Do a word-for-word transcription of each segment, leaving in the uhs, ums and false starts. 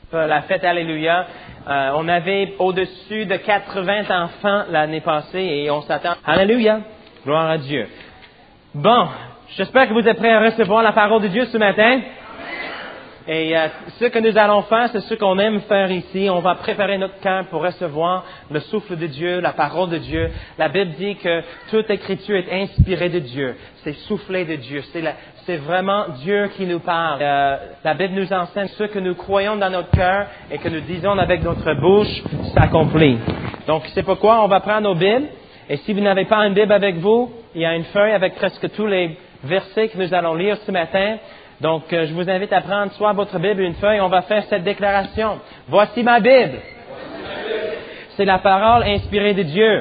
la fête Alléluia. Euh, on avait au-dessus de quatre-vingts enfants l'année passée et on s'attend. Alléluia. Gloire à Dieu. Bon, j'espère que vous êtes prêts à recevoir la parole de Dieu ce matin. Et euh, ce que nous allons faire, c'est ce qu'on aime faire ici. On va préparer notre cœur pour recevoir le souffle de Dieu, la parole de Dieu. La Bible dit que toute écriture est inspirée de Dieu. C'est soufflé de Dieu. C'est, la, c'est vraiment Dieu qui nous parle. Euh, la Bible nous enseigne ce que nous croyons dans notre cœur et que nous disons avec notre bouche s'accomplit. Donc, c'est pourquoi on va prendre nos Bibles. Et si vous n'avez pas une Bible avec vous, il y a une feuille avec presque tous les versets que nous allons lire ce matin. Donc, euh, je vous invite à prendre soit votre Bible ou une feuille. On va faire cette déclaration. Voici ma Bible. C'est la parole inspirée de Dieu.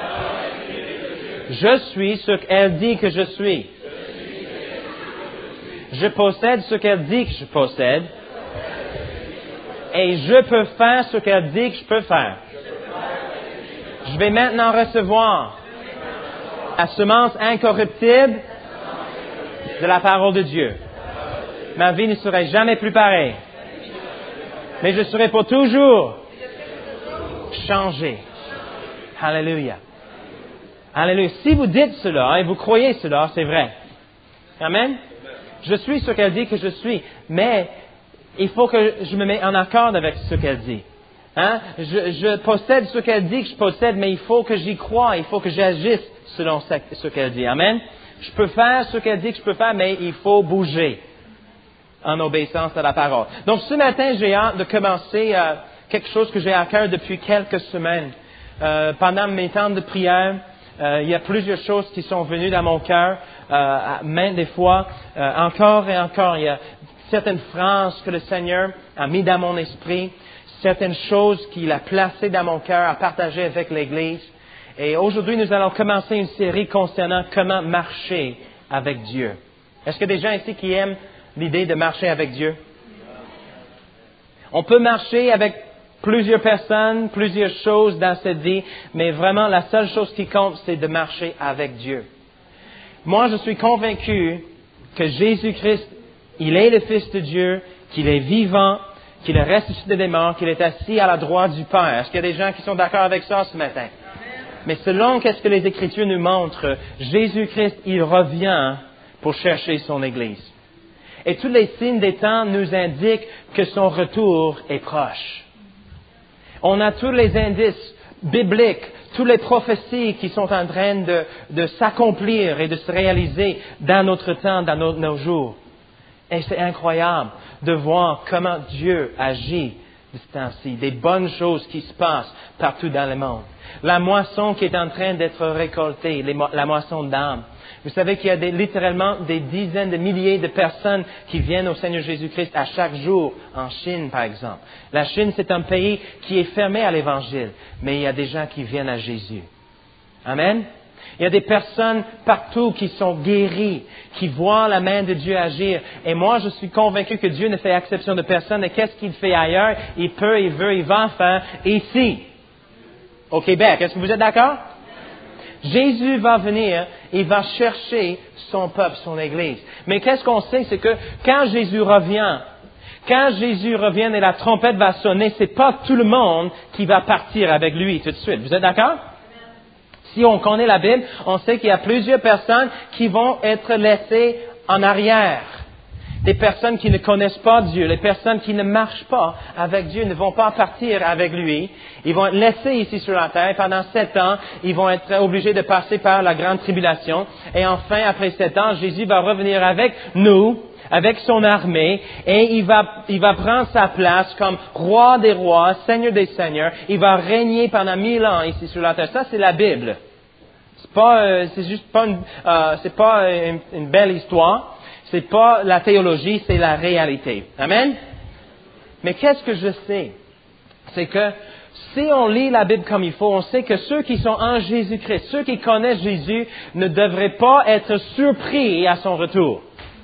Je suis ce qu'elle dit que je suis. Je possède ce qu'elle dit que je possède. Et je peux faire ce qu'elle dit que je peux faire. Je vais maintenant recevoir la semence incorruptible de la parole de Dieu. Ma vie ne serait jamais plus pareille. Mais je serai pour toujours changé. Alléluia. Alléluia. Si vous dites cela et vous croyez cela, c'est vrai. Amen. Je suis ce qu'elle dit que je suis. Mais il faut que je me mette en accord avec ce qu'elle dit. Hein? Je, je possède ce qu'elle dit que je possède, mais il faut que j'y croie. Il faut que j'agisse selon ce qu'elle dit. Amen. Je peux faire ce qu'elle dit que je peux faire, mais il faut bouger en obéissance à la parole. Donc, ce matin, j'ai hâte de commencer euh, quelque chose que j'ai à cœur depuis quelques semaines. Euh, pendant mes temps de prière, euh, il y a plusieurs choses qui sont venues dans mon cœur, euh, maintes des fois, euh, encore et encore. Il y a certaines phrases que le Seigneur a mis dans mon esprit, certaines choses qu'il a placées dans mon cœur à partager avec l'Église. Et aujourd'hui, nous allons commencer une série concernant comment marcher avec Dieu. Est-ce qu'il y a des gens ici qui aiment l'idée de marcher avec Dieu? On peut marcher avec plusieurs personnes, plusieurs choses dans cette vie, mais vraiment la seule chose qui compte, c'est de marcher avec Dieu. Moi, je suis convaincu que Jésus-Christ, il est le Fils de Dieu, qu'il est vivant, qu'il est ressuscité des morts, qu'il est assis à la droite du Père. Est-ce qu'il y a des gens qui sont d'accord avec ça ce matin? Mais selon qu'est-ce que les Écritures nous montrent, Jésus-Christ, il revient pour chercher son Église. Et tous les signes des temps nous indiquent que son retour est proche. On a tous les indices bibliques, toutes les prophéties qui sont en train de, de s'accomplir et de se réaliser dans notre temps, dans nos, nos jours. Et c'est incroyable de voir comment Dieu agit de ce temps-ci, des bonnes choses qui se passent partout dans le monde. La moisson qui est en train d'être récoltée, les, la moisson d'âmes. Vous savez qu'il y a des, littéralement des dizaines de milliers de personnes qui viennent au Seigneur Jésus-Christ à chaque jour, en Chine par exemple. La Chine, c'est un pays qui est fermé à l'Évangile, mais il y a des gens qui viennent à Jésus. Amen. Il y a des personnes partout qui sont guéries, qui voient la main de Dieu agir. Et moi, je suis convaincu que Dieu ne fait exception de personne. Et qu'est-ce qu'il fait ailleurs? Il peut, il veut, il va faire ici, au Québec. Est-ce que vous êtes d'accord? Jésus va venir, il va chercher son peuple, son Église. Mais qu'est-ce qu'on sait, c'est que quand Jésus revient, quand Jésus revient et la trompette va sonner, c'est pas tout le monde qui va partir avec lui tout de suite. Vous êtes d'accord? Si on connaît la Bible, on sait qu'il y a plusieurs personnes qui vont être laissées en arrière. Des personnes qui ne connaissent pas Dieu, les personnes qui ne marchent pas avec Dieu ne vont pas partir avec lui. Ils vont être laissés ici sur la terre. Pendant sept ans, ils vont être obligés de passer par la grande tribulation. Et enfin, après sept ans, Jésus va revenir avec nous, avec son armée, et il va, il va prendre sa place comme roi des rois, seigneur des seigneurs. Il va régner pendant mille ans ici sur la terre. Ça, c'est la Bible. C'est pas, euh, c'est juste pas une, euh, c'est pas une, une belle histoire. C'est pas la théologie, c'est la réalité. Amen? Mais qu'est-ce que je sais? C'est que si on lit la Bible comme il faut, on sait que ceux qui sont en Jésus-Christ, ceux qui connaissent Jésus, ne devraient pas être surpris à son retour.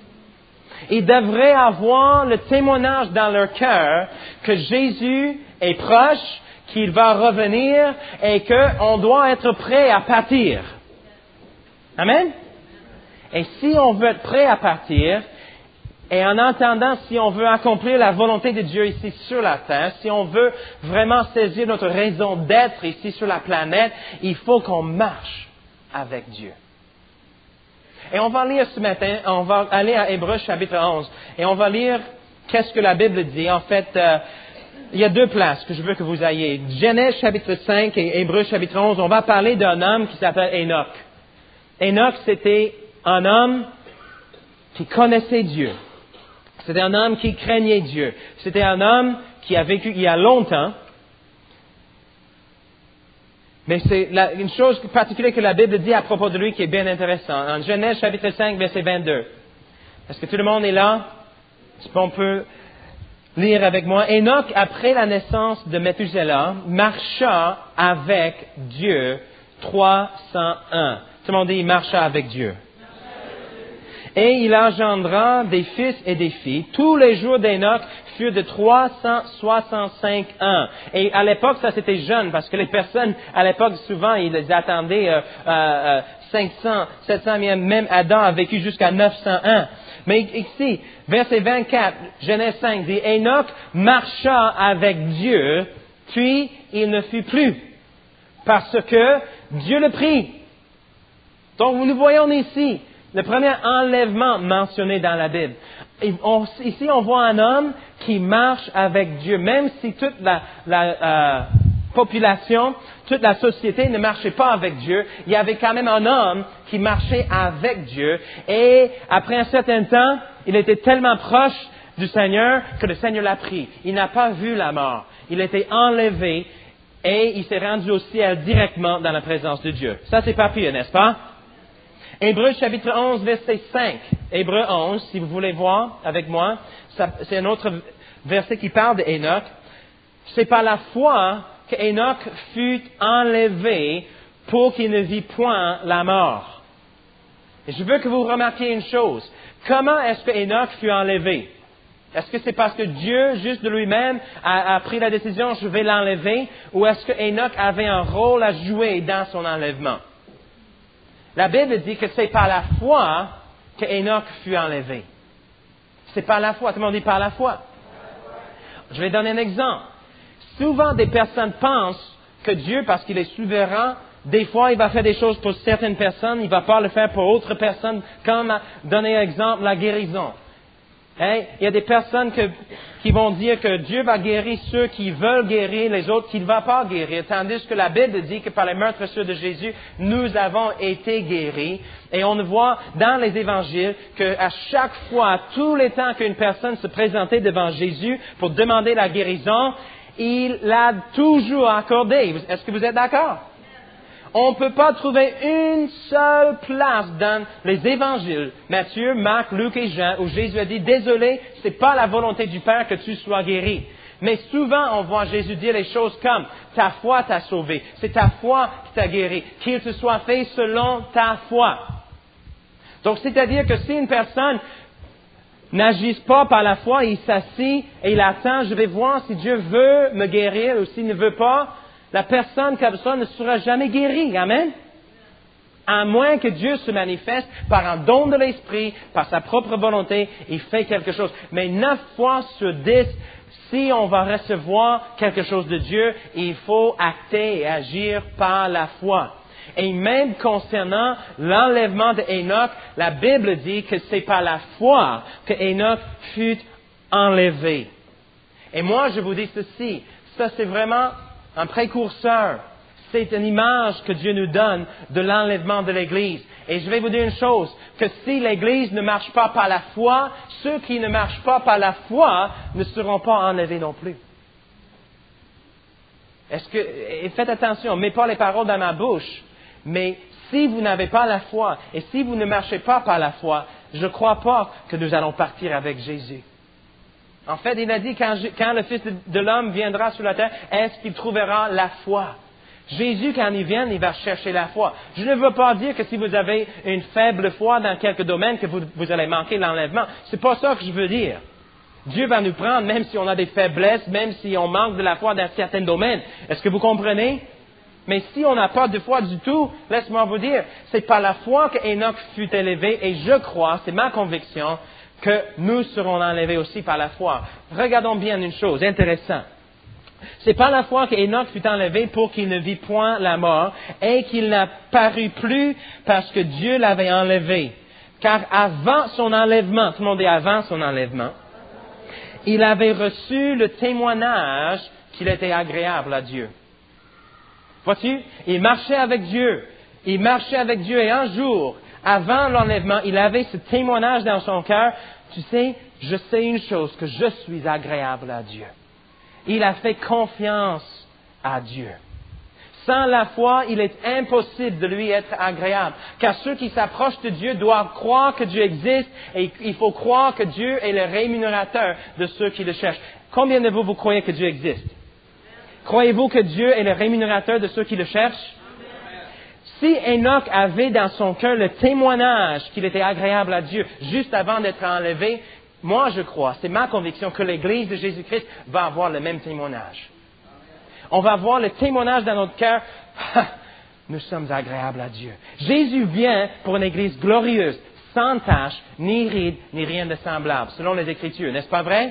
Ils devraient avoir le témoignage dans leur cœur que Jésus est proche, qu'il va revenir et qu'on doit être prêt à partir. Amen? Et si on veut être prêt à partir, Et en entendant, si on veut accomplir la volonté de Dieu ici sur la terre, si on veut vraiment saisir notre raison d'être ici sur la planète, il faut qu'on marche avec Dieu. Et on va lire ce matin, on va aller à Hébreux chapitre onze, et on va lire qu'est-ce que la Bible dit. En fait, euh, il y a deux places que je veux que vous ayez. Genèse chapitre cinq et Hébreux chapitre onze, on va parler d'un homme qui s'appelle Enoch. Enoch, c'était un homme qui connaissait Dieu. C'était un homme qui craignait Dieu. C'était un homme qui a vécu il y a longtemps. Mais c'est la, une chose particulière que la Bible dit à propos de lui qui est bien intéressante. En Genèse chapitre cinq, verset vingt-deux. Est-ce que tout le monde est là? Est-ce qu'on peut lire avec moi? Enoch, après la naissance de Methuselah, marcha avec Dieu trois cent un. Tout le monde dit, il marcha avec Dieu. Et il engendra des fils et des filles. Tous les jours d'Enoch furent de trois cent soixante-cinq ans. Et à l'époque, ça c'était jeune, parce que les personnes, à l'époque, souvent, ils attendaient euh, euh, cinq cents, sept cents, même Adam a vécu jusqu'à neuf cents ans. Mais ici, verset vingt-quatre, Genèse cinq, dit, Enoch marcha avec Dieu, puis il ne fut plus, parce que Dieu le prit. Donc, nous voyons ici le premier enlèvement mentionné dans la Bible. Et on, ici, on voit un homme qui marche avec Dieu, même si toute la, la euh, population, toute la société ne marchait pas avec Dieu. Il y avait quand même un homme qui marchait avec Dieu. Et après un certain temps, il était tellement proche du Seigneur que le Seigneur l'a pris. Il n'a pas vu la mort. Il était enlevé et il s'est rendu au ciel directement dans la présence de Dieu. Ça, c'est pas pire, n'est-ce pas? Hébreux chapitre onze, verset cinq. Hébreux onze, si vous voulez voir avec moi, ça, c'est un autre verset qui parle d'Enoch. C'est par la foi qu'Enoch fut enlevé pour qu'il ne vit point la mort. Et je veux que vous remarquiez une chose. Comment est-ce que Enoch fut enlevé? Est-ce que c'est parce que Dieu, juste de lui-même, a, a pris la décision, je vais l'enlever, ou est-ce que Enoch avait un rôle à jouer dans son enlèvement? La Bible dit que c'est par la foi que Enoch fut enlevé. C'est par la foi. Tout le monde dit par la foi. Je vais donner un exemple. Souvent, des personnes pensent que Dieu, parce qu'il est souverain, des fois, il va faire des choses pour certaines personnes, il ne va pas le faire pour autres personnes, comme donner un exemple, la guérison. Hein? Il y a des personnes que, qui vont dire que Dieu va guérir ceux qui veulent guérir, les autres qui ne va pas guérir. Tandis que la Bible dit que par les meurtrissures de Jésus, nous avons été guéris. Et on voit dans les évangiles qu'à chaque fois, tous les temps qu'une personne se présentait devant Jésus pour demander la guérison, il l'a toujours accordé. Est-ce que vous êtes d'accord? On ne peut pas trouver une seule place dans les évangiles, Matthieu, Marc, Luc et Jean, où Jésus a dit, désolé, ce n'est pas la volonté du Père que tu sois guéri. Mais souvent, on voit Jésus dire les choses comme, ta foi t'a sauvé, c'est ta foi qui t'a guéri, qu'il te soit fait selon ta foi. Donc, c'est-à-dire que si une personne n'agisse pas par la foi, il s'assit et il attend, je vais voir si Dieu veut me guérir ou s'il ne veut pas, la personne comme ça ne sera jamais guérie. Amen? À moins que Dieu se manifeste par un don de l'Esprit, par sa propre volonté, il fait quelque chose. Mais neuf fois sur dix, si on va recevoir quelque chose de Dieu, il faut acter et agir par la foi. Et même concernant l'enlèvement d'Enoch, la Bible dit que c'est par la foi que Enoch fut enlevé. Et moi, je vous dis ceci, ça c'est vraiment un précurseur. C'est une image que Dieu nous donne de l'enlèvement de l'Église. Et je vais vous dire une chose, que si l'Église ne marche pas par la foi, ceux qui ne marchent pas par la foi ne seront pas enlevés non plus. Est-ce que, et faites attention, mets pas les paroles dans ma bouche, mais si vous n'avez pas la foi, et si vous ne marchez pas par la foi, je ne crois pas que nous allons partir avec Jésus. En fait, il a dit, quand, je, quand le Fils de l'homme viendra sur la terre, est-ce qu'il trouvera la foi? Jésus, quand il vient, il va chercher la foi. Je ne veux pas dire que si vous avez une faible foi dans quelques domaines, que vous, vous allez manquer l'enlèvement. C'est pas ça que je veux dire. Dieu va nous prendre, même si on a des faiblesses, même si on manque de la foi dans certains domaines. Est-ce que vous comprenez? Mais si on n'a pas de foi du tout, laisse-moi vous dire, c'est par la foi que Enoch fut élevé, et je crois, c'est ma conviction, que nous serons enlevés aussi par la foi. Regardons bien une chose intéressante. C'est par la foi qu'Enoch fut enlevé pour qu'il ne vit point la mort et qu'il n'apparut plus parce que Dieu l'avait enlevé. Car avant son enlèvement, tout le monde dit avant son enlèvement, il avait reçu le témoignage qu'il était agréable à Dieu. Vois-tu? Il marchait avec Dieu. Il marchait avec Dieu et un jour, avant l'enlèvement, il avait ce témoignage dans son cœur. Tu sais, je sais une chose, que je suis agréable à Dieu. Il a fait confiance à Dieu. Sans la foi, il est impossible de lui être agréable. Car ceux qui s'approchent de Dieu doivent croire que Dieu existe et il faut croire que Dieu est le rémunérateur de ceux qui le cherchent. Combien de vous, vous croyez que Dieu existe? Croyez-vous que Dieu est le rémunérateur de ceux qui le cherchent? Si Enoch avait dans son cœur le témoignage qu'il était agréable à Dieu juste avant d'être enlevé, moi je crois, c'est ma conviction que l'Église de Jésus-Christ va avoir le même témoignage. On va avoir le témoignage dans notre cœur, nous sommes agréables à Dieu. Jésus vient pour une Église glorieuse, sans tache, ni ride, ni rien de semblable, selon les Écritures, n'est-ce pas vrai?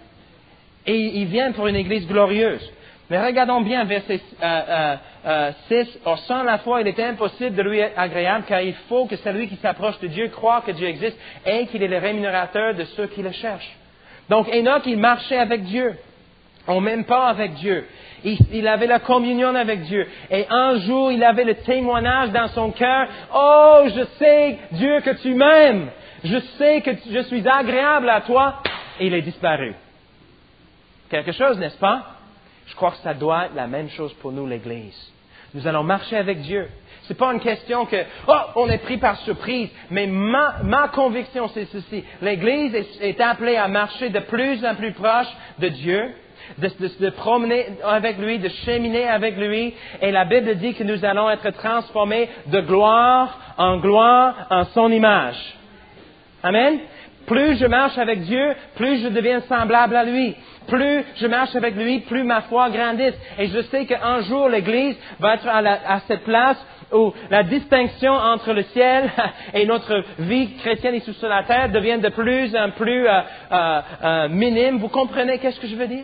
Et il vient pour une Église glorieuse. Mais regardons bien verset euh, euh, euh, six. Or, sans la foi, il est impossible de lui être agréable, car il faut que celui qui s'approche de Dieu croit que Dieu existe et qu'il est le rémunérateur de ceux qui le cherchent. Donc, Enoch, il marchait avec Dieu, en même pas avec Dieu. Il, il avait la communion avec Dieu. Et un jour, il avait le témoignage dans son cœur. Oh, je sais, Dieu, que tu m'aimes. Je sais que je suis agréable à toi. Et il est disparu. Quelque chose, n'est-ce pas? Je crois que ça doit être la même chose pour nous, l'Église. Nous allons marcher avec Dieu. C'est pas une question que, oh, on est pris par surprise. Mais ma, ma conviction, c'est ceci. L'Église est, est appelée à marcher de plus en plus proche de Dieu, de se promener avec lui, de cheminer avec lui. Et la Bible dit que nous allons être transformés de gloire en gloire en son image. Amen? Plus je marche avec Dieu, plus je deviens semblable à lui. Plus je marche avec lui, plus ma foi grandisse. Et je sais qu'un jour, l'Église va être à, la, à cette place où la distinction entre le ciel et notre vie chrétienne ici sur la terre devient de plus en plus euh, euh, euh, minime. Vous comprenez qu'est-ce que je veux dire?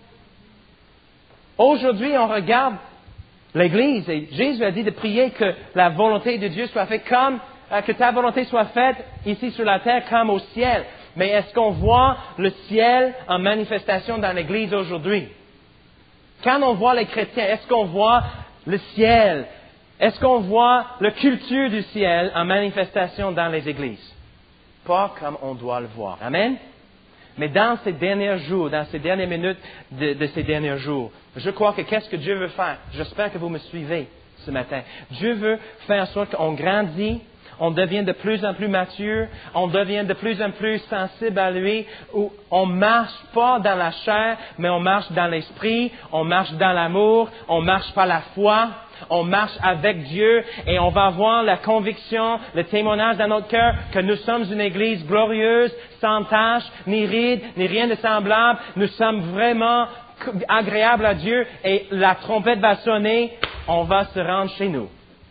Aujourd'hui, on regarde l'Église et Jésus a dit de prier que la volonté de Dieu soit faite comme, euh, que ta volonté soit faite ici sur la terre comme au ciel. Mais est-ce qu'on voit le ciel en manifestation dans l'Église aujourd'hui? Quand on voit les chrétiens, est-ce qu'on voit le ciel? Est-ce qu'on voit la culture du ciel en manifestation dans les églises? Pas comme on doit le voir. Amen? Mais dans ces derniers jours, dans ces dernières minutes de, de ces derniers jours, je crois que qu'est-ce que Dieu veut faire? J'espère que vous me suivez ce matin. Dieu veut faire en sorte qu'on grandit, on devient de plus en plus mature, on devient de plus en plus sensible à lui, où on marche pas dans la chair, mais on marche dans l'esprit, on marche dans l'amour, on marche par la foi, on marche avec Dieu et on va avoir la conviction, le témoignage dans notre cœur que nous sommes une Église glorieuse, sans tache, ni ride, ni rien de semblable. Nous sommes vraiment agréables à Dieu et la trompette va sonner, on va se rendre chez nous.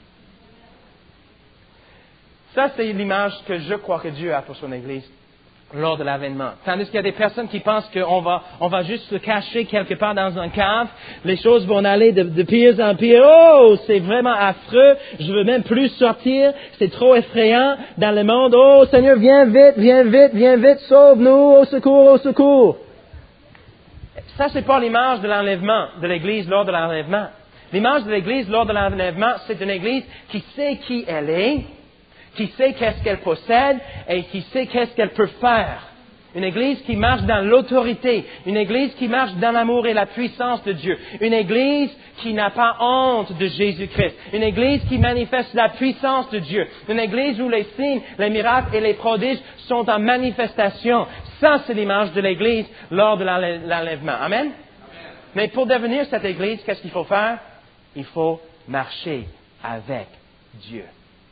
Ça, c'est l'image que je crois que Dieu a pour son Église lors de l'avènement. Tandis qu'il y a des personnes qui pensent qu'on va, on va juste se cacher quelque part dans un cave, les choses vont aller de, de pire en pire. Oh, c'est vraiment affreux, je veux même plus sortir, c'est trop effrayant dans le monde. Oh, Seigneur, viens vite, viens vite, viens vite, sauve-nous, au secours, au secours. Ça, c'est pas l'image de l'enlèvement de l'Église lors de l'enlèvement. L'image de l'Église lors de l'enlèvement, c'est une Église qui sait qui elle est, qui sait qu'est-ce qu'elle possède et qui sait qu'est-ce qu'elle peut faire. Une Église qui marche dans l'autorité. Une Église qui marche dans l'amour et la puissance de Dieu. Une Église qui n'a pas honte de Jésus-Christ. Une Église qui manifeste la puissance de Dieu. Une Église où les signes, les miracles et les prodiges sont en manifestation. Ça, c'est l'image de l'Église lors de l'enlèvement. Amen? Amen. Mais pour devenir cette Église, qu'est-ce qu'il faut faire? Il faut marcher avec Dieu.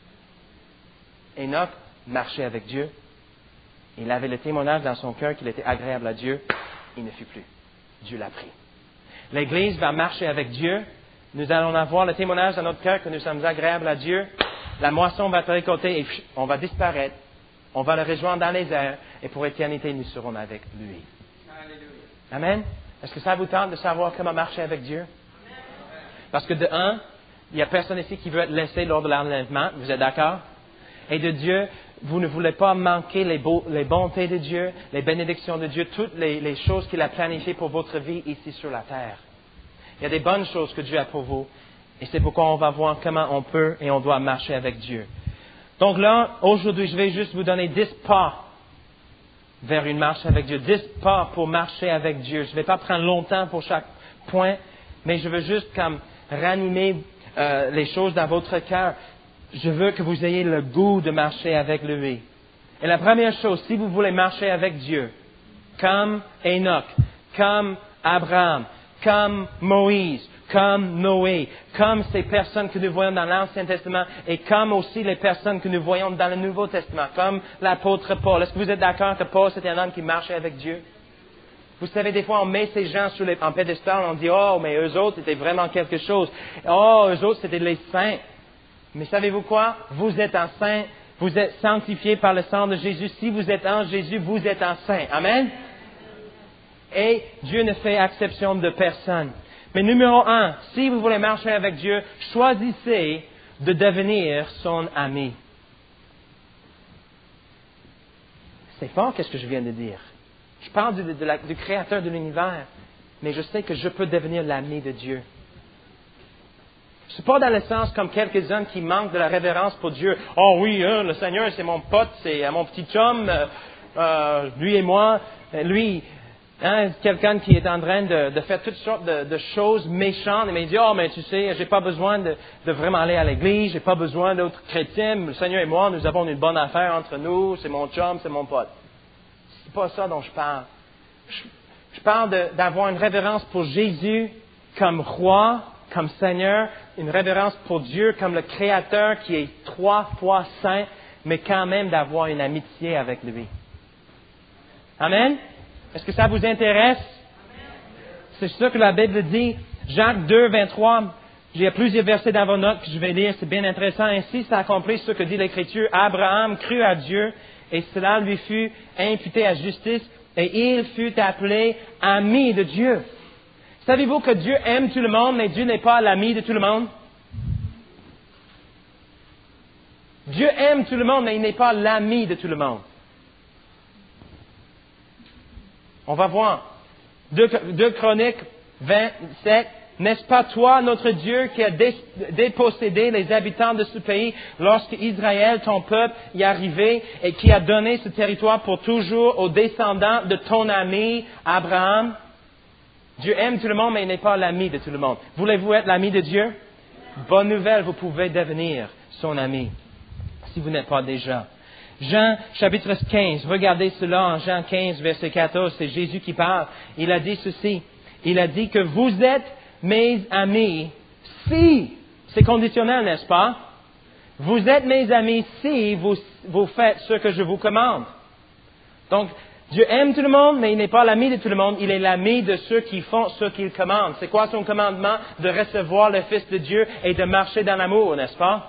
Enoch marchait avec Dieu. Il avait le témoignage dans son cœur qu'il était agréable à Dieu. Il ne fut plus. Dieu l'a pris. L'Église va marcher avec Dieu. Nous allons avoir le témoignage dans notre cœur que nous sommes agréables à Dieu. La moisson va être récoltée et on va disparaître. On va le rejoindre dans les airs et pour éternité, nous serons avec lui. Amen. Est-ce que ça vous tente de savoir comment marcher avec Dieu? Parce que de un, il n'y a personne ici qui veut être laissé lors de l'enlèvement. Vous êtes d'accord? Et de Dieu, vous ne voulez pas manquer les, beaux, les bontés de Dieu, les bénédictions de Dieu, toutes les, les choses qu'il a planifiées pour votre vie ici sur la terre. Il y a des bonnes choses que Dieu a pour vous. Et c'est pourquoi on va voir comment on peut et on doit marcher avec Dieu. Donc là, aujourd'hui, je vais juste vous donner dix pas vers une marche avec Dieu. Dix pas pour marcher avec Dieu. Je ne vais pas prendre longtemps pour chaque point, mais je veux juste comme ranimer euh, les choses dans votre cœur. Je veux que vous ayez le goût de marcher avec lui. Et la première chose, si vous voulez marcher avec Dieu, comme Enoch, comme Abraham, comme Moïse, comme Noé, comme ces personnes que nous voyons dans l'Ancien Testament et comme aussi les personnes que nous voyons dans le Nouveau Testament, comme l'apôtre Paul. Est-ce que vous êtes d'accord que Paul, c'était un homme qui marchait avec Dieu? Vous savez, des fois, on met ces gens sur les, en pédestal, on dit, oh, mais eux autres, c'était vraiment quelque chose. Oh, eux autres, c'était les saints. Mais savez-vous quoi? Vous êtes un saint, vous êtes sanctifié par le sang de Jésus. Si vous êtes en Jésus, vous êtes un saint. Amen? Et Dieu ne fait exception de personne. Mais numéro un, si vous voulez marcher avec Dieu, choisissez de devenir son ami. C'est fort, qu'est-ce que je viens de dire? Je parle du, de la, du Créateur de l'univers, mais je sais que je peux devenir l'ami de Dieu. Ce n'est pas dans le sens comme quelques-uns qui manquent de la révérence pour Dieu. Oh oui, hein, le Seigneur, c'est mon pote, c'est mon petit chum, euh, euh, lui et moi, lui... Hein, quelqu'un qui est en train de, de faire toutes sortes de, de choses méchantes, et il dit, oh, mais tu sais, j'ai pas besoin de, de vraiment aller à l'église, j'ai pas besoin d'autres chrétiens, le Seigneur et moi, nous avons une bonne affaire entre nous, c'est mon chum, c'est mon pote. C'est pas ça dont je parle. Je, je parle de, d'avoir une révérence pour Jésus comme roi, comme Seigneur, une révérence pour Dieu comme le Créateur qui est trois fois saint, mais quand même d'avoir une amitié avec lui. Amen? Est-ce que ça vous intéresse? C'est ça que la Bible dit. Jacques deux, vingt-trois. Il y a plusieurs versets dans vos notes que je vais lire. C'est bien intéressant. Ainsi s'accomplit ce que dit l'Écriture. Abraham crut à Dieu et cela lui fut imputé à justice et il fut appelé ami de Dieu. Savez-vous que Dieu aime tout le monde, mais Dieu n'est pas l'ami de tout le monde? Dieu aime tout le monde, mais il n'est pas l'ami de tout le monde. On va voir. Deux, deux Chroniques vingt-sept. N'est-ce pas toi, notre Dieu, qui a dé, dépossédé les habitants de ce pays lorsque Israël, ton peuple, y est arrivé et qui a donné ce territoire pour toujours aux descendants de ton ami Abraham? Dieu aime tout le monde, mais il n'est pas l'ami de tout le monde. Voulez-vous être l'ami de Dieu? Bonne nouvelle, vous pouvez devenir son ami, si vous n'êtes pas déjà. Jean, chapitre quinze, regardez cela en Jean quinze, verset quatorze, c'est Jésus qui parle. Il a dit ceci, il a dit que vous êtes mes amis si, c'est conditionnel, n'est-ce pas? Vous êtes mes amis si vous, vous faites ce que je vous commande. Donc, Dieu aime tout le monde, mais il n'est pas l'ami de tout le monde, il est l'ami de ceux qui font ce qu'il commande. C'est quoi son commandement? De recevoir le Fils de Dieu et de marcher dans l'amour, n'est-ce pas?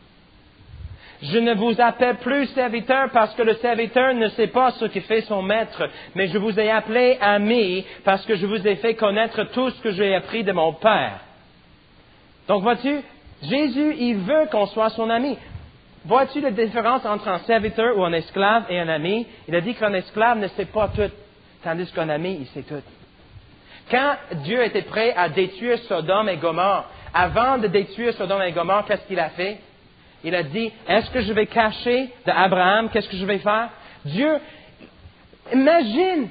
Je ne vous appelle plus serviteur parce que le serviteur ne sait pas ce que fait son maître, mais je vous ai appelé ami parce que je vous ai fait connaître tout ce que j'ai appris de mon Père. Donc vois-tu, Jésus, il veut qu'on soit son ami. Vois-tu la différence entre un serviteur ou un esclave et un ami? Il a dit qu'un esclave ne sait pas tout, tandis qu'un ami, il sait tout. Quand Dieu était prêt à détruire Sodome et Gomorrhe, avant de détruire Sodome et Gomorrhe, qu'est-ce qu'il a fait? Il a dit, est-ce que je vais cacher d'Abraham? Qu'est-ce que je vais faire? Dieu, imagine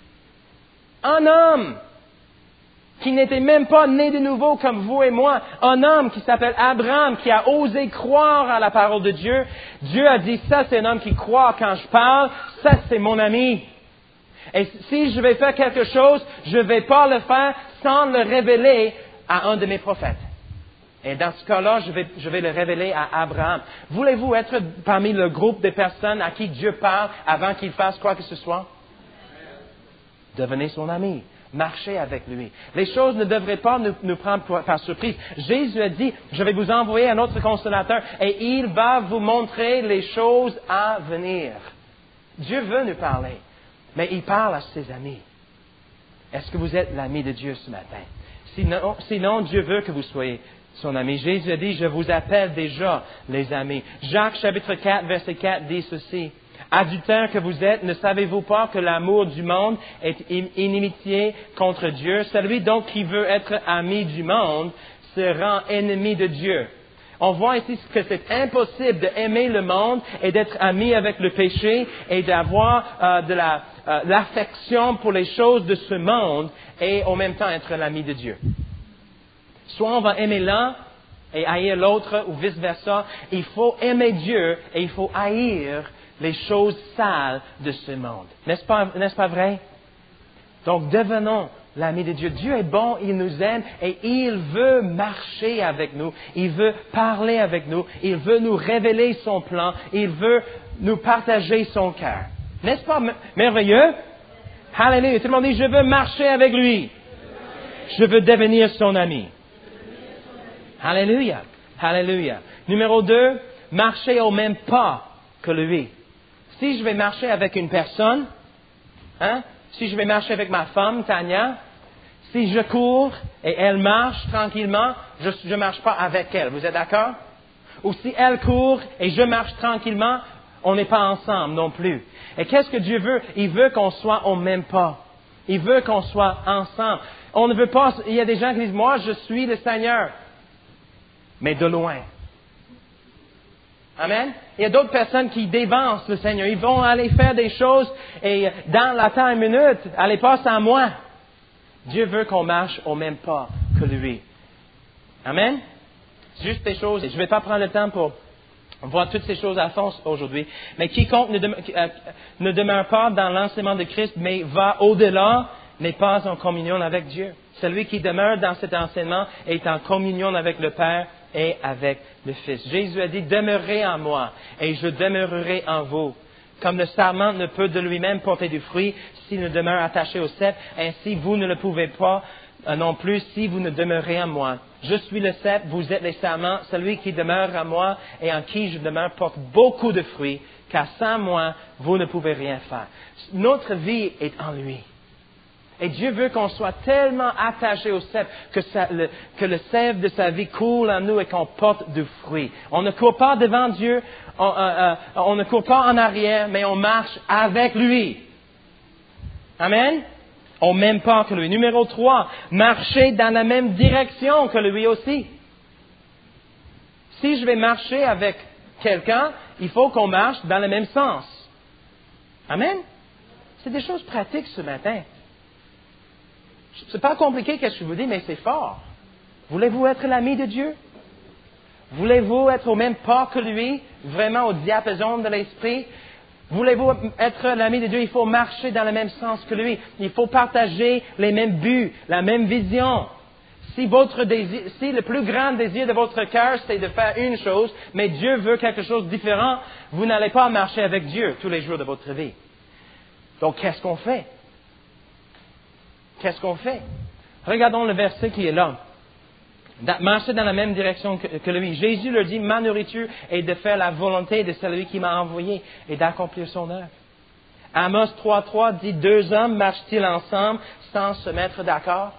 un homme qui n'était même pas né de nouveau comme vous et moi, un homme qui s'appelle Abraham, qui a osé croire à la parole de Dieu. Dieu a dit, ça c'est un homme qui croit quand je parle, ça c'est mon ami. Et si je vais faire quelque chose, je ne vais pas le faire sans le révéler à un de mes prophètes. Et dans ce cas-là, je vais, je vais le révéler à Abraham. Voulez-vous être parmi le groupe de personnes à qui Dieu parle avant qu'il fasse quoi que ce soit? Devenez son ami. Marchez avec lui. Les choses ne devraient pas nous, nous prendre par surprise. Jésus a dit, je vais vous envoyer un autre consolateur et il va vous montrer les choses à venir. Dieu veut nous parler, mais il parle à ses amis. Est-ce que vous êtes l'ami de Dieu ce matin? Sinon, sinon, Dieu veut que vous soyez son ami. Jésus a dit, je vous appelle déjà les amis. Jacques chapitre quatre, verset quatre dit ceci. Adultères que vous êtes, ne savez-vous pas que l'amour du monde est inimitié contre Dieu? Celui donc qui veut être ami du monde se rend ennemi de Dieu. On voit ici que c'est impossible d'aimer le monde et d'être ami avec le péché et d'avoir euh, de la, euh, l'affection pour les choses de ce monde et en même temps être l'ami de Dieu. Soit on va aimer l'un et haïr l'autre ou vice-versa. Il faut aimer Dieu et il faut haïr les choses sales de ce monde. N'est-ce pas, n'est-ce pas vrai? Donc devenons l'ami de Dieu. Dieu est bon, il nous aime et il veut marcher avec nous. Il veut parler avec nous. Il veut nous révéler son plan. Il veut nous partager son cœur. N'est-ce pas merveilleux? Alléluia. Tout le monde dit, je veux marcher avec lui. Je veux devenir son ami. Alléluia. Alléluia. Numéro deux, marcher au même pas que lui. Si je vais marcher avec une personne, hein, si je vais marcher avec ma femme, Tania, si je cours et elle marche tranquillement, je ne marche pas avec elle. Vous êtes d'accord? Ou si elle court et je marche tranquillement, on n'est pas ensemble non plus. Et qu'est-ce que Dieu veut? Il veut qu'on soit au même pas. Il veut qu'on soit ensemble. On ne veut pas, il y a des gens qui disent, moi je suis le Seigneur, mais de loin. Amen. Il y a d'autres personnes qui dévancent le Seigneur. Ils vont aller faire des choses et dans la temps une minute, allez passer à moi. Dieu veut qu'on marche au même pas que lui. Amen. C'est juste des choses. Je ne vais pas prendre le temps pour voir toutes ces choses à fond aujourd'hui. Mais quiconque ne demeure, euh, ne demeure pas dans l'enseignement de Christ, mais va au-delà, n'est pas en communion avec Dieu. Celui qui demeure dans cet enseignement est en communion avec le Père et avec le Fils. Jésus a dit, demeurez en moi et je demeurerai en vous. Comme le sarment ne peut de lui-même porter du fruit s'il ne demeure attaché au cep, ainsi vous ne le pouvez pas euh, non plus si vous ne demeurez en moi. Je suis le cep, vous êtes les sarments, celui qui demeure en moi et en qui je demeure porte beaucoup de fruits, car sans moi, vous ne pouvez rien faire. Notre vie est en lui. Et Dieu veut qu'on soit tellement attaché au cep que, ça, le, que le sève de sa vie coule en nous et qu'on porte du fruit. On ne court pas devant Dieu, on, euh, euh, on ne court pas en arrière, mais on marche avec lui. Amen? Au même pas que lui. Numéro trois, marcher dans la même direction que lui aussi. Si je vais marcher avec quelqu'un, il faut qu'on marche dans le même sens. Amen? C'est des choses pratiques ce matin. C'est pas compliqué, qu'est-ce que je vous dis, mais c'est fort. Voulez-vous être l'ami de Dieu? Voulez-vous être au même pas que lui, vraiment au diapason de l'esprit? Voulez-vous être l'ami de Dieu? Il faut marcher dans le même sens que lui. Il faut partager les mêmes buts, la même vision. Si votre désir, si le plus grand désir de votre cœur, c'est de faire une chose, mais Dieu veut quelque chose de différent, vous n'allez pas marcher avec Dieu tous les jours de votre vie. Donc, qu'est-ce qu'on fait? Qu'est-ce qu'on fait? Regardons le verset qui est là. Marcher dans la même direction que, que lui. Jésus leur dit, ma nourriture est de faire la volonté de celui qui m'a envoyé et d'accomplir son œuvre. Amos trois trois dit, deux hommes marchent-ils ensemble sans se mettre d'accord?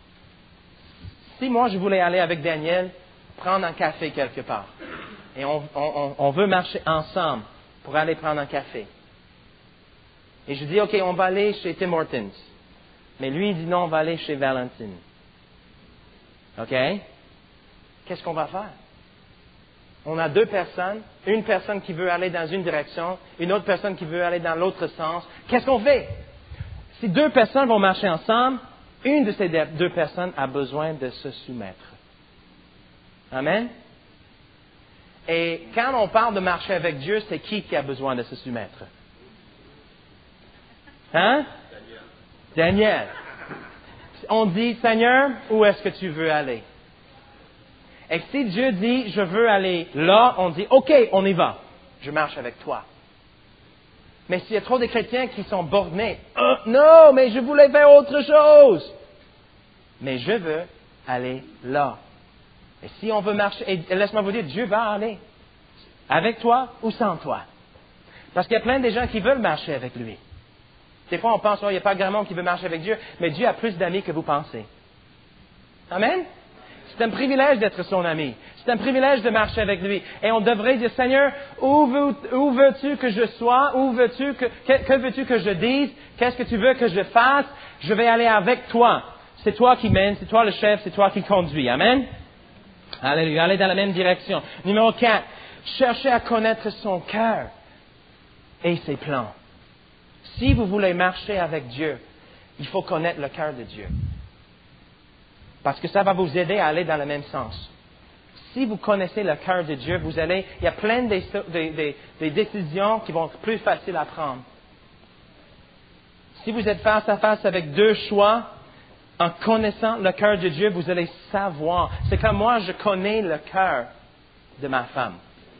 Si moi je voulais aller avec Daniel, prendre un café quelque part, et on, on, on veut marcher ensemble pour aller prendre un café. Et je dis, OK, on va aller chez Tim Hortons. Mais lui, il dit non, on va aller chez Valentine. OK? Qu'est-ce qu'on va faire? On a deux personnes, une personne qui veut aller dans une direction, une autre personne qui veut aller dans l'autre sens. Qu'est-ce qu'on fait? Si deux personnes vont marcher ensemble, une de ces deux personnes a besoin de se soumettre. Amen? Et quand on parle de marcher avec Dieu, c'est qui qui a besoin de se soumettre? Hein? Daniel. On dit, Seigneur, où est-ce que tu veux aller? Et si Dieu dit, je veux aller là, on dit, OK, on y va. Je marche avec toi. Mais s'il y a trop de chrétiens qui sont bornés, oh, non, mais je voulais faire autre chose. Mais je veux aller là. Et si on veut marcher, et laisse-moi vous dire, Dieu va aller. Avec toi ou sans toi. Parce qu'il y a plein de gens qui veulent marcher avec lui. Des fois, on pense, oh, il n'y a pas grand monde qui veut marcher avec Dieu, mais Dieu a plus d'amis que vous pensez. Amen? C'est un privilège d'être son ami. C'est un privilège de marcher avec lui. Et on devrait dire, Seigneur, où, veux, où veux-tu que je sois? Où veux-tu que, que, que veux-tu que je dise? Qu'est-ce que tu veux que je fasse? Je vais aller avec toi. C'est toi qui mène, c'est toi le chef, c'est toi qui conduis. Amen? Alléluia. Allez dans la même direction. Numéro quatre. Cherchez à connaître son cœur et ses plans. Si vous voulez marcher avec Dieu, il faut connaître le cœur de Dieu. Parce que ça va vous aider à aller dans le même sens. Si vous connaissez le cœur de Dieu, vous allez, il y a plein de, de, de, de décisions qui vont être plus faciles à prendre. Si vous êtes face à face avec deux choix, en connaissant le cœur de Dieu, vous allez savoir. C'est comme moi, je connais le cœur de ma femme.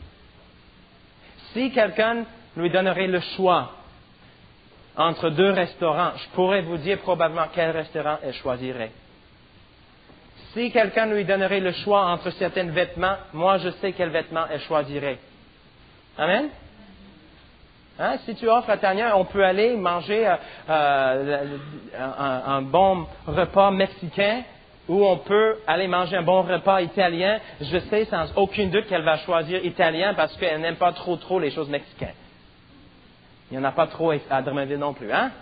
Si quelqu'un lui donnerait le choix entre deux restaurants, je pourrais vous dire probablement quel restaurant elle choisirait. Si quelqu'un lui donnerait le choix entre certains vêtements, moi je sais quel vêtement elle choisirait. Amen? Hein? Si tu offres à Tania, on peut aller manger euh, euh, un, un bon repas mexicain ou on peut aller manger un bon repas italien. Je sais sans aucun doute qu'elle va choisir italien parce qu'elle n'aime pas trop trop les choses mexicaines. Il n'y en a pas trop à Drummondville non plus, hein?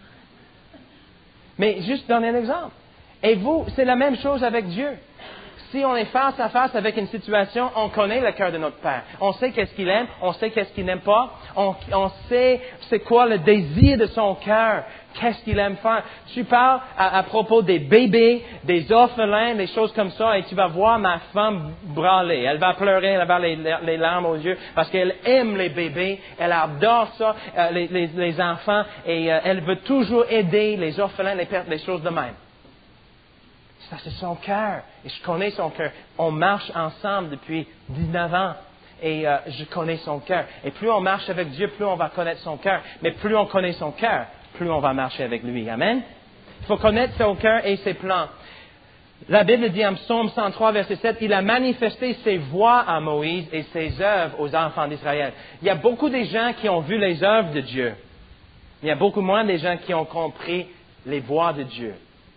Mais juste donner un exemple. Et vous, c'est la même chose avec Dieu. Si on est face à face avec une situation, on connaît le cœur de notre Père. On sait qu'est-ce qu'il aime, on sait qu'est-ce qu'il n'aime pas, on, on sait c'est quoi le désir de son cœur, qu'est-ce qu'il aime faire. Tu parles à, à propos des bébés, des orphelins, des choses comme ça, et tu vas voir ma femme brûler. Elle va pleurer, elle va avoir les, les larmes aux yeux, parce qu'elle aime les bébés, elle adore ça, euh, les, les, les enfants, et euh, elle veut toujours aider les orphelins, les pertes, les choses de même. Ça, c'est son cœur. Et je connais son cœur. On marche ensemble depuis dix-neuf ans. Et euh, je connais son cœur. Et plus on marche avec Dieu, plus on va connaître son cœur. Mais plus on connaît son cœur, plus on va marcher avec lui. Amen? Il faut connaître son cœur et ses plans. La Bible dit en Psaume cent trois, verset sept, il a manifesté ses voies à Moïse et ses œuvres aux enfants d'Israël. Il y a beaucoup de gens qui ont vu les œuvres de Dieu. Il y a beaucoup moins de gens qui ont compris les voies de Dieu.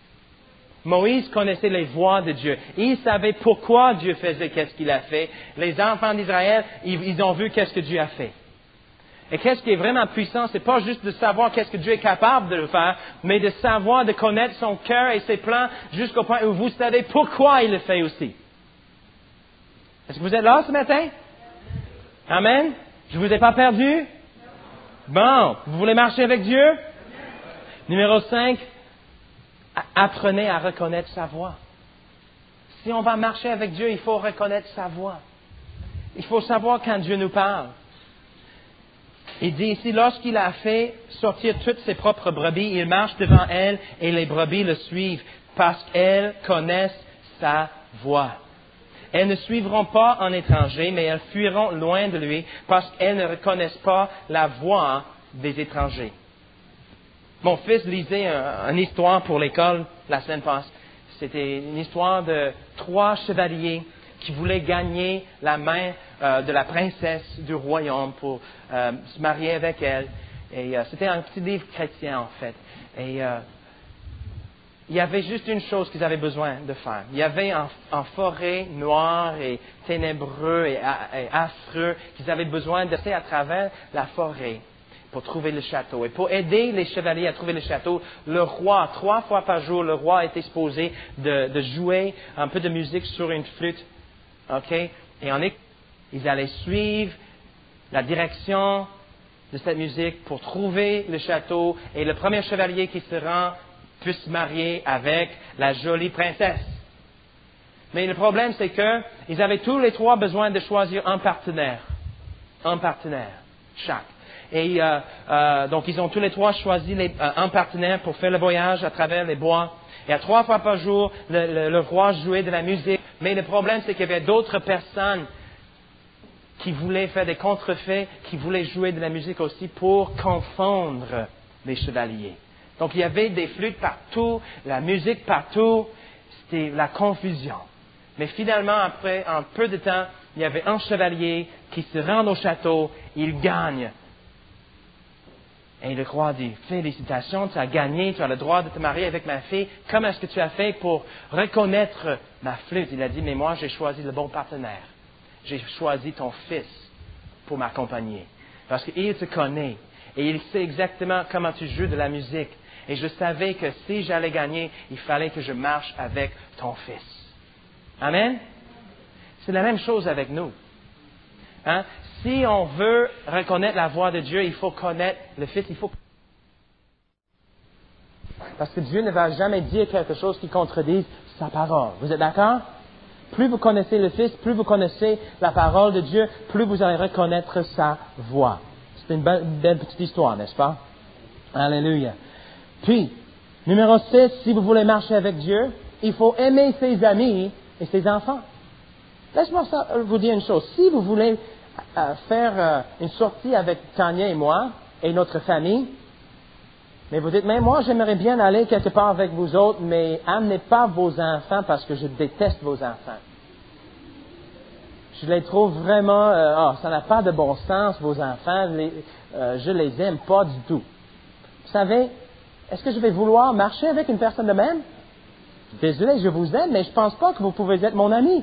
Moïse connaissait les voies de Dieu. Il savait pourquoi Dieu faisait qu'est-ce qu'il a fait. Les enfants d'Israël, ils, ils ont vu qu'est-ce que Dieu a fait. Et qu'est-ce qui est vraiment puissant, c'est pas juste de savoir qu'est-ce que Dieu est capable de le faire, mais de savoir, de connaître son cœur et ses plans jusqu'au point où vous savez pourquoi il le fait aussi. Est-ce que vous êtes là ce matin? Amen? Je vous ai pas perdu? Bon, vous voulez marcher avec Dieu? Numéro cinq. Apprenez à reconnaître sa voix. Si on va marcher avec Dieu, il faut reconnaître sa voix. Il faut savoir quand Dieu nous parle. Il dit ici, lorsqu'il a fait sortir toutes ses propres brebis, il marche devant elles et les brebis le suivent parce qu'elles connaissent sa voix. Elles ne suivront pas un étranger, mais elles fuiront loin de lui parce qu'elles ne reconnaissent pas la voix des étrangers. Mon fils lisait un, une histoire pour l'école la semaine passée. C'était une histoire de trois chevaliers qui voulaient gagner la main euh, de la princesse du royaume pour euh, se marier avec elle. Et euh, c'était un petit livre chrétien en fait. Et euh, il y avait juste une chose qu'ils avaient besoin de faire. Il y avait un, un forêt noire et ténébreux et, et affreux qu'ils avaient besoin de passer à travers la forêt pour trouver le château. Et pour aider les chevaliers à trouver le château, le roi, trois fois par jour, le roi était supposé de, de jouer un peu de musique sur une flûte. OK? Et en ils allaient suivre la direction de cette musique pour trouver le château. Et le premier chevalier qui se rend peut se marier avec la jolie princesse. Mais le problème, c'est que ils avaient tous les trois besoin de choisir un partenaire. Un partenaire, chaque. Et euh, euh, donc, ils ont tous les trois choisi les, euh, un partenaire pour faire le voyage à travers les bois. Et à trois fois par jour, le, le, le roi jouait de la musique. Mais le problème, c'est qu'il y avait d'autres personnes qui voulaient faire des contrefaits, qui voulaient jouer de la musique aussi pour confondre les chevaliers. Donc, il y avait des flûtes partout, la musique partout. C'était la confusion. Mais finalement, après un peu de temps, il y avait un chevalier qui se rend au château, il gagne Et le roi dit, félicitations, tu as gagné, tu as le droit de te marier avec ma fille. Comment est-ce que tu as fait pour reconnaître ma flûte? Il a dit, mais moi j'ai choisi le bon partenaire. J'ai choisi ton fils pour m'accompagner. Parce qu'il te connaît et il sait exactement comment tu joues de la musique. Et je savais que si j'allais gagner, il fallait que je marche avec ton fils. Amen? C'est la même chose avec nous. Hein? Si on veut reconnaître la voix de Dieu, il faut connaître le Fils. Il faut... Parce que Dieu ne va jamais dire quelque chose qui contredise sa parole. Vous êtes d'accord? Plus vous connaissez le Fils, plus vous connaissez la parole de Dieu, plus vous allez reconnaître sa voix. C'est une belle, belle petite histoire, n'est-ce pas? Alléluia. Puis, numéro six, si vous voulez marcher avec Dieu, il faut aimer ses amis et ses enfants. Laisse-moi vous dire une chose. Si vous voulez euh, faire euh, une sortie avec Tania et moi et notre famille, mais vous dites, mais moi j'aimerais bien aller quelque part avec vous autres, mais amenez pas vos enfants parce que je déteste vos enfants. Je les trouve vraiment, euh, oh, ça n'a pas de bon sens, vos enfants, les, euh, je les aime pas du tout. Vous savez, est-ce que je vais vouloir marcher avec une personne de même? Désolé, je vous aime, mais je pense pas que vous pouvez être mon ami.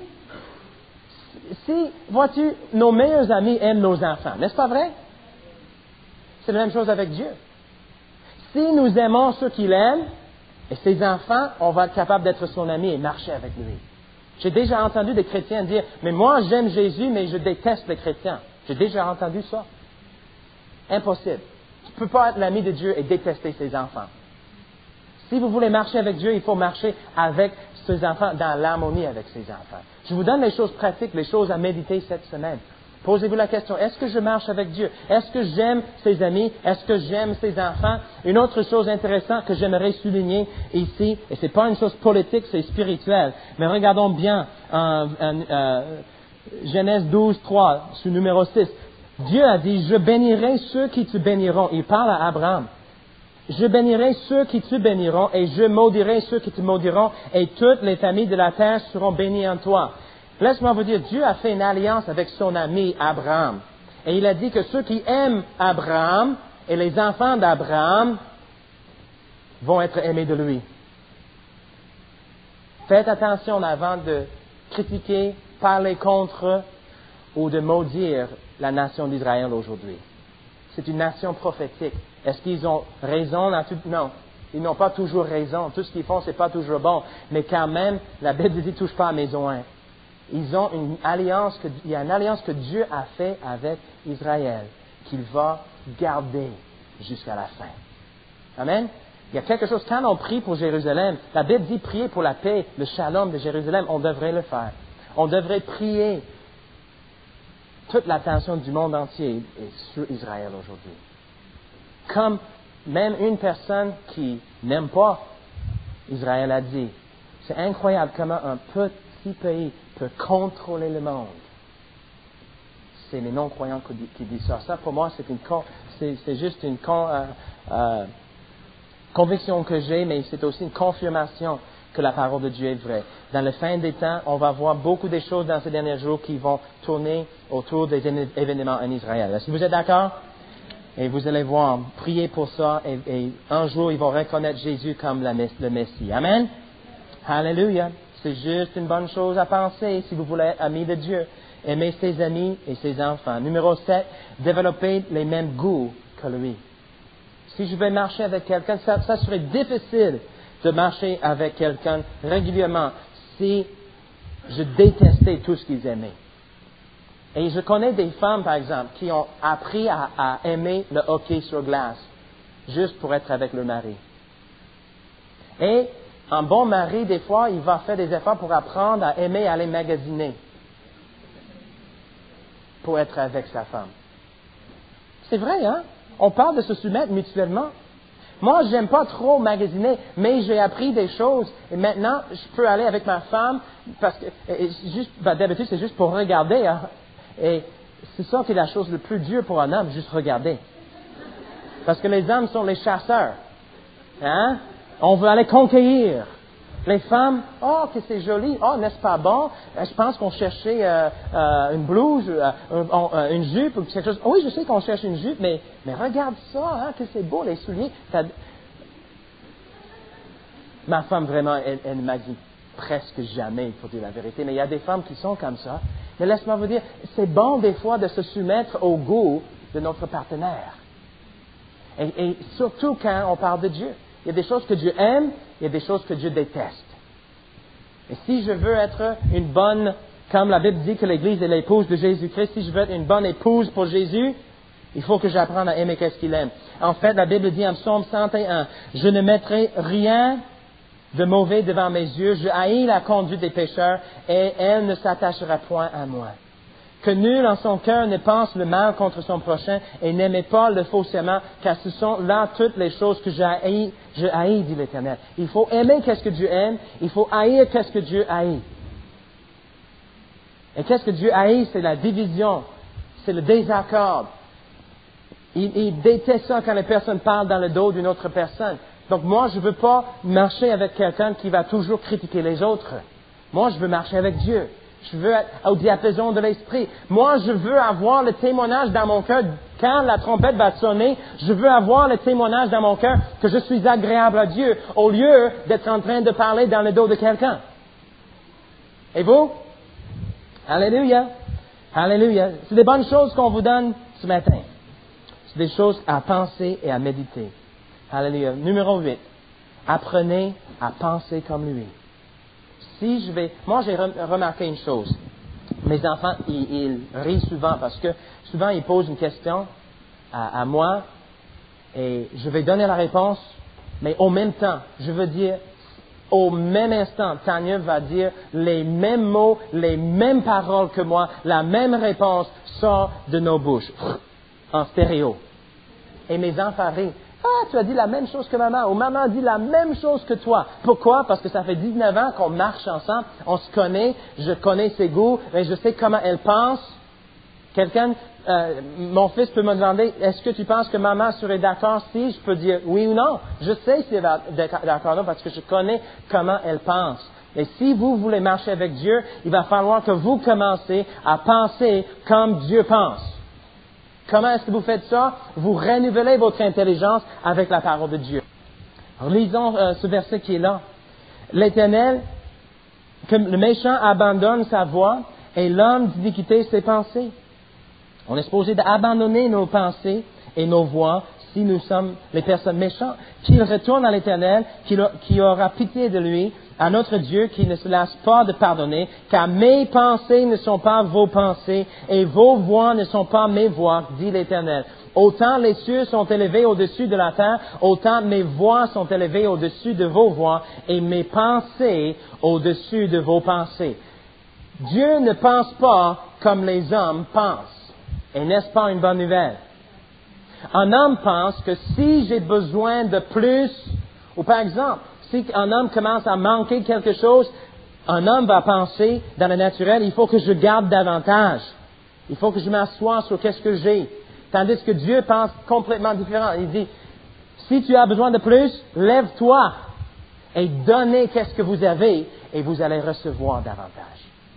Si, vois-tu, nos meilleurs amis aiment nos enfants, n'est-ce pas vrai? C'est la même chose avec Dieu. Si nous aimons ceux qu'il aime et ses enfants, on va être capable d'être son ami et marcher avec lui. J'ai déjà entendu des chrétiens dire, mais moi j'aime Jésus, mais je déteste les chrétiens. J'ai déjà entendu ça. Impossible. Tu ne peux pas être l'ami de Dieu et détester ses enfants. Si vous voulez marcher avec Dieu, il faut marcher avec ses enfants, dans l'harmonie avec ses enfants. Je vous donne les choses pratiques, les choses à méditer cette semaine. Posez-vous la question, est-ce que je marche avec Dieu? Est-ce que j'aime ses amis? Est-ce que j'aime ses enfants? Une autre chose intéressante que j'aimerais souligner ici, et ce n'est pas une chose politique, c'est spirituel, mais regardons bien en, en euh, Genèse douze, trois, sur numéro six. Dieu a dit, je bénirai ceux qui te béniront. Il parle à Abraham. Je bénirai ceux qui te béniront et je maudirai ceux qui te maudiront et toutes les familles de la terre seront bénies en toi. Laisse-moi vous dire, Dieu a fait une alliance avec son ami Abraham. Et il a dit que ceux qui aiment Abraham et les enfants d'Abraham vont être aimés de lui. Faites attention avant de critiquer, parler contre ou de maudire la nation d'Israël aujourd'hui. C'est une nation prophétique. Est-ce qu'ils ont raison? Non. Ils n'ont pas toujours raison. Tout ce qu'ils font, c'est pas toujours bon. Mais quand même, la Bible dit, touche pas à mes oins. Ils ont une alliance que, il y a une alliance que Dieu a faite avec Israël, qu'il va garder jusqu'à la fin. Amen? Il y a quelque chose, quand on prie pour Jérusalem, la Bible dit prier pour la paix, le shalom de Jérusalem, on devrait le faire. On devrait prier. Toute l'attention du monde entier est sur Israël aujourd'hui. Comme même une personne qui n'aime pas Israël a dit, c'est incroyable comment un petit pays peut contrôler le monde. C'est les non-croyants qui, qui disent ça. Ça, pour moi, c'est, une, c'est, c'est juste une con, euh, euh, conviction que j'ai, mais c'est aussi une confirmation que la parole de Dieu est vraie. Dans la fin des temps, on va voir beaucoup de choses dans ces derniers jours qui vont tourner autour des événements en Israël. Est-ce que vous êtes d'accord? Et vous allez voir, priez pour ça, et, et un jour, ils vont reconnaître Jésus comme la, le Messie. Amen? Alléluia. C'est juste une bonne chose à penser si vous voulez être ami de Dieu. Aimer ses amis et ses enfants. Numéro sept, développer les mêmes goûts que lui. Si je vais marcher avec quelqu'un, ça, ça serait difficile de marcher avec quelqu'un régulièrement si je détestais tout ce qu'ils aimaient. Et je connais des femmes, par exemple, qui ont appris à, à aimer le hockey sur glace, juste pour être avec leur mari. Et un bon mari, des fois, il va faire des efforts pour apprendre à aimer aller magasiner, pour être avec sa femme. C'est vrai, hein? On parle de se soumettre mutuellement. Moi, j'aime pas trop magasiner, mais j'ai appris des choses. Et maintenant, je peux aller avec ma femme, parce que, et, et juste, ben, d'habitude, c'est juste pour regarder, hein? Et c'est ça qui est la chose le plus dure pour un homme, juste regarder. Parce que les hommes sont les chasseurs. Hein? On veut aller conquérir. Les femmes, oh, que c'est joli, oh, n'est-ce pas bon? Je pense qu'on cherchait euh, euh, une blouse, euh, un, une jupe ou quelque chose. Oui, je sais qu'on cherche une jupe, mais, mais regarde ça, hein, que c'est beau, les souliers. T'as... Ma femme, vraiment, elle, elle ne m'a dit presque jamais, il faut dire la vérité, mais il y a des femmes qui sont comme ça. Mais laisse-moi vous dire, c'est bon des fois de se soumettre au goût de notre partenaire. Et, et surtout quand on parle de Dieu. Il y a des choses que Dieu aime, il y a des choses que Dieu déteste. Et si je veux être une bonne, comme la Bible dit que l'Église est l'épouse de Jésus-Christ, si je veux être une bonne épouse pour Jésus, il faut que j'apprenne à aimer qu'est-ce qu'il aime. En fait, la Bible dit en Psaume cent et un, « Je ne mettrai rien de mauvais devant mes yeux, je haïs la conduite des pécheurs, et elle ne s'attachera point à moi. » Que nul en son cœur ne pense le mal contre son prochain et n'aimez pas le faux serment, car ce sont là toutes les choses que je haïs, je haïs, dit l'Éternel. Il faut aimer qu'est-ce que Dieu aime, il faut haïr qu'est-ce que Dieu haït. Et qu'est-ce que Dieu haït? C'est la division, c'est le désaccord. Il, il déteste ça quand les personnes parlent dans le dos d'une autre personne. Donc moi, je ne veux pas marcher avec quelqu'un qui va toujours critiquer les autres. Moi, je veux marcher avec Dieu. Je veux être au diapason de l'esprit. Moi, je veux avoir le témoignage dans mon cœur. Quand la trompette va sonner, je veux avoir le témoignage dans mon cœur que je suis agréable à Dieu, au lieu d'être en train de parler dans le dos de quelqu'un. Et vous? Alléluia. Alléluia. C'est des bonnes choses qu'on vous donne ce matin. C'est des choses à penser et à méditer. Alléluia. Numéro huit. Apprenez à penser comme lui. Si je vais, moi j'ai remarqué une chose. Mes enfants, ils, ils rient souvent parce que souvent ils posent une question à, à moi et je vais donner la réponse, mais au même temps, je veux dire, au même instant, Tanya va dire les mêmes mots, les mêmes paroles que moi, la même réponse sort de nos bouches, en stéréo. Et mes enfants rient. Ah, tu as dit la même chose que maman, ou maman dit la même chose que toi. Pourquoi? Parce que ça fait dix-neuf ans qu'on marche ensemble, on se connaît, je connais ses goûts, mais je sais comment elle pense. Quelqu'un, euh, mon fils peut me demander, est-ce que tu penses que maman serait d'accord si je peux dire oui ou non? Je sais si elle va être d'accord ou non parce que je connais comment elle pense. Et si vous voulez marcher avec Dieu, il va falloir que vous commencez à penser comme Dieu pense. Comment est-ce que vous faites ça? Vous renouvelez votre intelligence avec la parole de Dieu. Lisons euh, ce verset qui est là. L'Éternel, que le méchant abandonne sa voie et l'homme d'iniquité ses pensées. On est supposé d'abandonner nos pensées et nos voies si nous sommes les personnes méchantes. Qu'il retourne à l'Éternel, qu'il qui aura pitié de lui, à notre Dieu qui ne se lasse pas de pardonner, car mes pensées ne sont pas vos pensées et vos voies ne sont pas mes voies, dit l'Éternel. Autant les cieux sont élevés au-dessus de la terre, autant mes voies sont élevées au-dessus de vos voies et mes pensées au-dessus de vos pensées. Dieu ne pense pas comme les hommes pensent. Et n'est-ce pas une bonne nouvelle? Un homme pense que si j'ai besoin de plus, ou par exemple, si un homme commence à manquer quelque chose, un homme va penser, dans le naturel, il faut que je garde davantage. Il faut que je m'assoie sur qu'est-ce que j'ai. Tandis que Dieu pense complètement différent. Il dit, si tu as besoin de plus, lève-toi et donnez qu'est-ce que vous avez et vous allez recevoir davantage.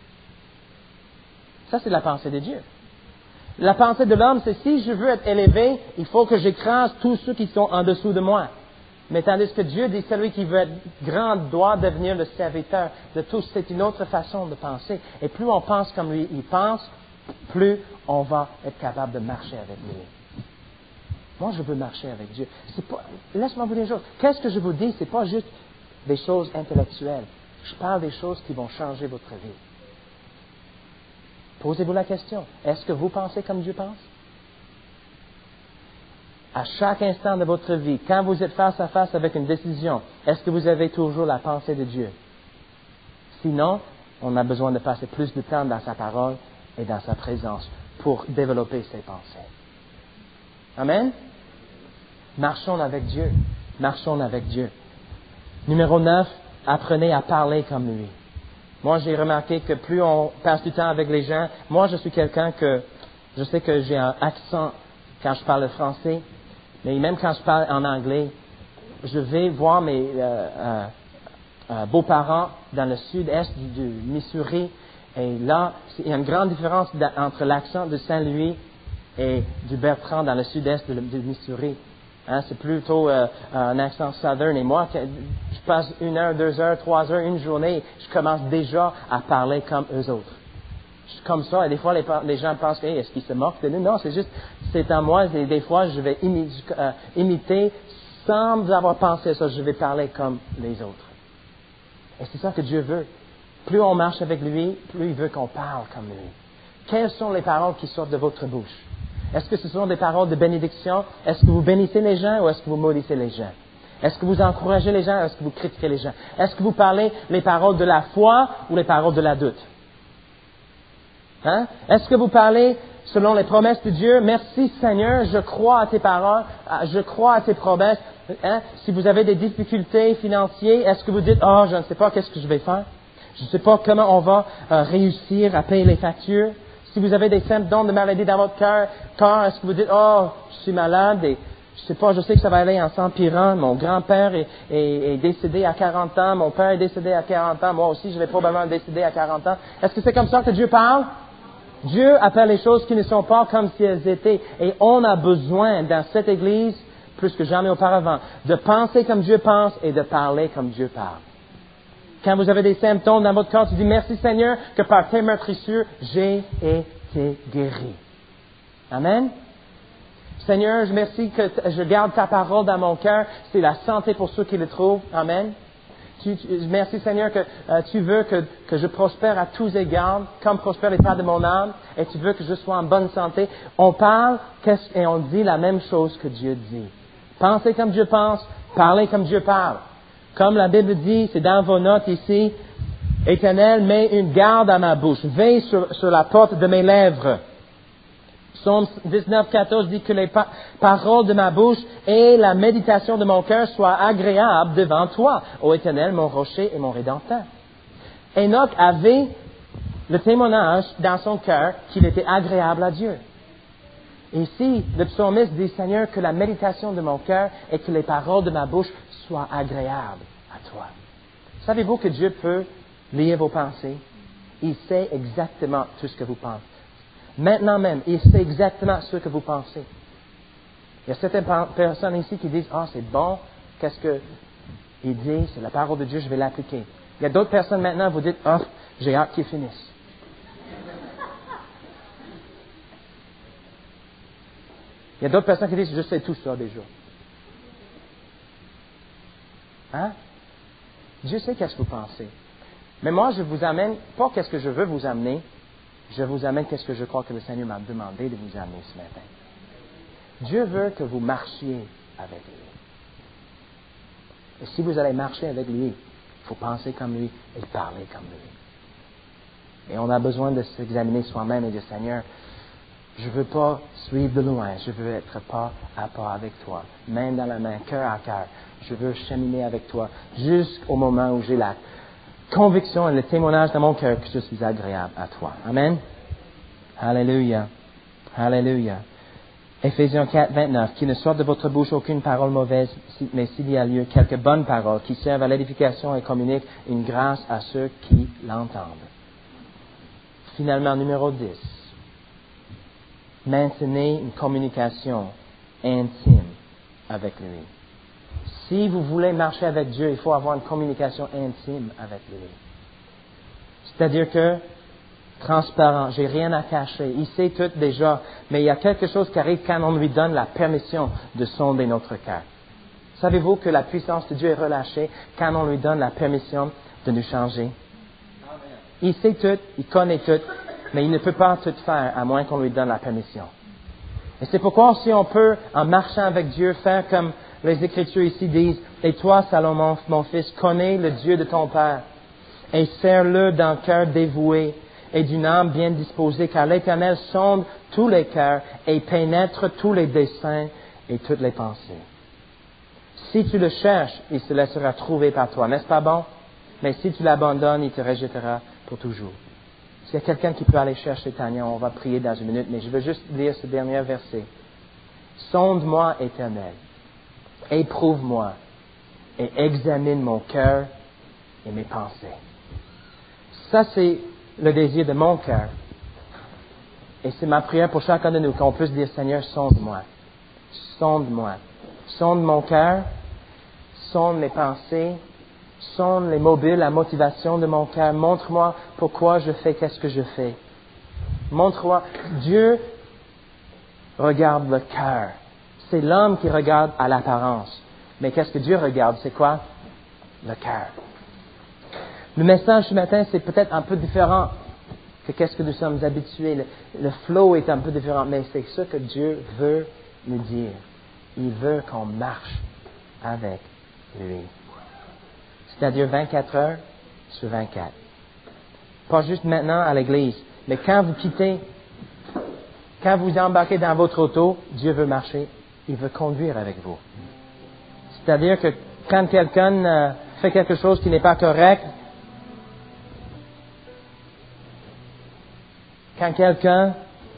Ça, c'est la pensée de Dieu. La pensée de l'homme, c'est si je veux être élevé, il faut que j'écrase tous ceux qui sont en dessous de moi. Mais tandis que Dieu dit, celui qui veut être grand doit devenir le serviteur de tous. C'est une autre façon de penser. Et plus on pense comme lui, il pense, plus on va être capable de marcher avec lui. Moi, je veux marcher avec Dieu. C'est pas, laisse-moi vous dire une chose. Qu'est-ce que je vous dis? C'est pas juste des choses intellectuelles. Je parle des choses qui vont changer votre vie. Posez-vous la question. Est-ce que vous pensez comme Dieu pense? À chaque instant de votre vie, quand vous êtes face à face avec une décision, est-ce que vous avez toujours la pensée de Dieu? Sinon, on a besoin de passer plus de temps dans sa parole et dans sa présence pour développer ses pensées. Amen? Marchons avec Dieu. Marchons avec Dieu. Numéro neuf, apprenez à parler comme lui. Moi, j'ai remarqué que plus on passe du temps avec les gens, moi, je suis quelqu'un que, je sais que j'ai un accent quand je parle français, mais même quand je parle en anglais, je vais voir mes, euh, euh, euh, beaux-parents dans le sud-est du, du Missouri. Et là, il y a une grande différence entre l'accent de Saint-Louis et du Bertrand dans le sud-est du, du Missouri. Hein, c'est plutôt euh, un accent southern. Et moi, je passe une heure, deux heures, trois heures, une journée, je commence déjà à parler comme eux autres. Je suis comme ça, et des fois, les, les gens pensent, hey, est-ce qu'ils se moquent de nous? Non, c'est juste, c'est en moi, et des fois, je vais imi- euh, imiter, sans avoir pensé à ça, je vais parler comme les autres. Et c'est ça que Dieu veut. Plus on marche avec lui, plus il veut qu'on parle comme lui. Quelles sont les paroles qui sortent de votre bouche? Est-ce que ce sont des paroles de bénédiction? Est-ce que vous bénissez les gens ou est-ce que vous maudissez les gens? Est-ce que vous encouragez les gens ou est-ce que vous critiquez les gens? Est-ce que vous parlez les paroles de la foi ou les paroles de la doute? Hein? Est-ce que vous parlez selon les promesses de Dieu? Merci Seigneur, je crois à tes paroles, je crois à tes promesses. Hein? Si vous avez des difficultés financières, est-ce que vous dites, oh, je ne sais pas qu'est-ce que je vais faire? Je ne sais pas comment on va euh, réussir à payer les factures. Si vous avez des symptômes de maladie dans votre cœur, cœur, est-ce que vous dites, oh, je suis malade et je sais pas, je sais que ça va aller en s'empirant. Mon grand-père est, est, est décédé à quarante ans, mon père est décédé à quarante ans, moi aussi je vais probablement décéder à quarante ans. Est-ce que c'est comme ça que Dieu parle? Dieu appelle les choses qui ne sont pas comme si elles étaient. Et on a besoin, dans cette Église, plus que jamais auparavant, de penser comme Dieu pense et de parler comme Dieu parle. Quand vous avez des symptômes dans votre corps, tu dis, merci Seigneur, que par tes meurtrissures, j'ai été guéri. Amen. Seigneur, je merci que t- je garde ta parole dans mon cœur. C'est la santé pour ceux qui le trouvent. Amen. Tu, tu, merci Seigneur que euh, tu veux que, que je prospère à tous égards, comme prospère l'état de mon âme, et tu veux que je sois en bonne santé. On parle et on dit la même chose que Dieu dit. Pensez comme Dieu pense, parlez comme Dieu parle. Comme la Bible dit, c'est dans vos notes ici, Éternel, mets une garde à ma bouche, veille sur, sur la porte de mes lèvres. Psaume dix-neuf, quatorze dit que les pa- paroles de ma bouche et la méditation de mon cœur soient agréables devant toi, ô Éternel, mon rocher et mon rédempteur. Enoch avait le témoignage dans son cœur qu'il était agréable à Dieu. Et ici, le psalmiste dit, Seigneur, que la méditation de mon cœur et que les paroles de ma bouche soient agréables à toi. Savez-vous que Dieu peut lire vos pensées? Il sait exactement tout ce que vous pensez. Maintenant même, il sait exactement ce que vous pensez. Il y a certaines personnes ici qui disent, ah, oh, c'est bon, qu'est-ce qu'il dit, c'est la parole de Dieu, je vais l'appliquer. Il y a d'autres personnes maintenant, vous dites, ah, oh, j'ai hâte qu'il finisse. Il y a d'autres personnes qui disent, je sais tout ça déjà. Hein? Dieu sait qu'est-ce que vous pensez. Mais moi, je vous amène, pas qu'est-ce que je veux vous amener, je vous amène qu'est-ce que je crois que le Seigneur m'a demandé de vous amener ce matin. Dieu veut que vous marchiez avec lui. Et si vous allez marcher avec lui, il faut penser comme lui et parler comme lui. Et on a besoin de s'examiner soi-même et dire, Seigneur, je ne veux pas suivre de loin, je veux être pas à pas avec toi, main dans la main, cœur à cœur. Je veux cheminer avec toi jusqu'au moment où j'ai la conviction et le témoignage dans mon cœur que je suis agréable à toi. Amen. Alléluia. Alléluia. Éphésiens quatre, vingt-neuf. Qu'il ne sorte de votre bouche aucune parole mauvaise, mais s'il y a lieu, quelques bonnes paroles qui servent à l'édification et communiquent une grâce à ceux qui l'entendent. Finalement, numéro dix. Maintenez une communication intime avec lui. Si vous voulez marcher avec Dieu, il faut avoir une communication intime avec lui. C'est-à-dire que, transparent, j'ai rien à cacher, il sait tout déjà, mais il y a quelque chose qui arrive quand on lui donne la permission de sonder notre cœur. Savez-vous que la puissance de Dieu est relâchée quand on lui donne la permission de nous changer? Il sait tout, il connaît tout, mais il ne peut pas tout faire à moins qu'on lui donne la permission. Et c'est pourquoi si on peut, en marchant avec Dieu, faire comme les Écritures ici disent, « Et toi, Salomon, mon fils, connais le Dieu de ton Père, et sers-le d'un cœur dévoué et d'une âme bien disposée, car l'Éternel sonde tous les cœurs et pénètre tous les desseins et toutes les pensées. Si tu le cherches, il se laissera trouver par toi. N'est-ce pas bon? Mais si tu l'abandonnes, il te rejettera pour toujours. » S'il y a quelqu'un qui peut aller chercher Tania, on va prier dans une minute, mais je veux juste lire ce dernier verset. « Sonde-moi, Éternel, éprouve-moi et examine mon cœur et mes pensées. Ça, c'est le désir de mon cœur. Et c'est ma prière pour chacun de nous, qu'on puisse dire, Seigneur, sonde-moi. Sonde-moi. Sonde mon cœur. Sonde mes pensées. Sonde les mobiles, la motivation de mon cœur. Montre-moi pourquoi je fais qu'est-ce que je fais. Montre-moi. Dieu regarde le cœur. C'est l'homme qui regarde à l'apparence. Mais qu'est-ce que Dieu regarde? C'est quoi? Le cœur. Le message ce matin, c'est peut-être un peu différent que qu'est-ce que nous sommes habitués. Le, le flow est un peu différent, mais c'est ce que Dieu veut nous dire. Il veut qu'on marche avec lui. C'est-à-dire vingt-quatre heures sur vingt-quatre. Pas juste maintenant à l'église, mais quand vous quittez, quand vous embarquez dans votre auto, Dieu veut marcher, il veut conduire avec vous. C'est-à-dire que quand quelqu'un euh, fait quelque chose qui n'est pas correct, quand quelqu'un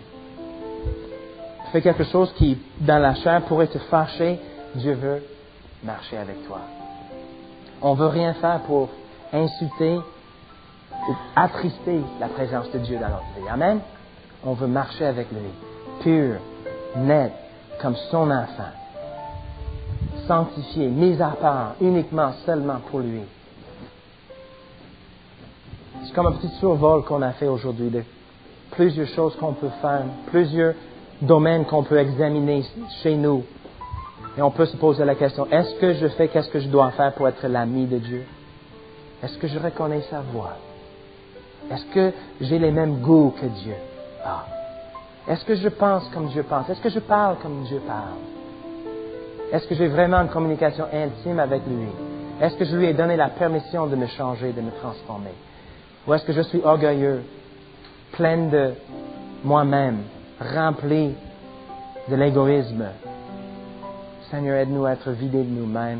fait quelque chose qui, dans la chair, pourrait te fâcher, Dieu veut marcher avec toi. On ne veut rien faire pour insulter ou attrister la présence de Dieu dans notre vie. Amen? On veut marcher avec lui, pur, net, comme son enfant, sanctifié, mis à part, uniquement, seulement pour lui. C'est comme un petit survol qu'on a fait aujourd'hui de plusieurs choses qu'on peut faire, plusieurs domaines qu'on peut examiner chez nous. Et on peut se poser la question, est-ce que je fais qu'est-ce que je dois faire pour être l'ami de Dieu? Est-ce que je reconnais sa voix? Est-ce que j'ai les mêmes goûts que Dieu a? Est-ce que je pense comme Dieu pense? Est-ce que je parle comme Dieu parle? Est-ce que j'ai vraiment une communication intime avec lui? Est-ce que je lui ai donné la permission de me changer, de me transformer? Ou est-ce que je suis orgueilleux, plein de moi-même, rempli de l'égoïsme? Seigneur, aide-nous à être vidés de nous-mêmes,